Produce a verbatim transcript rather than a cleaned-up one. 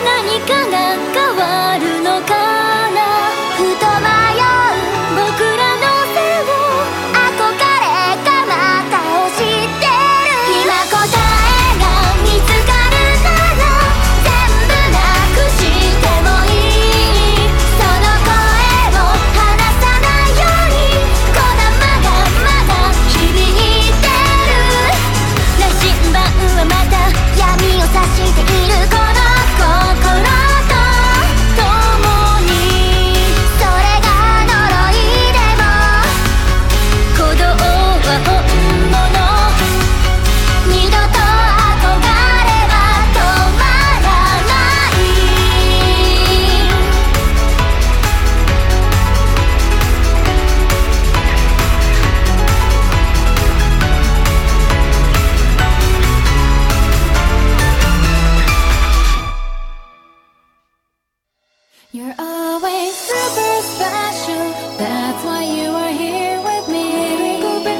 何かが変わるのかな。ふと迷う僕らの背を憧れがまた押してる。今答えが見つかるなら全部なくしてもいい。その声を離さないようにこだまがまだ響いてる。羅針盤はまた闇を差しているこの心と共に。それが呪いでも鼓動は本物。二度と憧れは止まらない。You're always super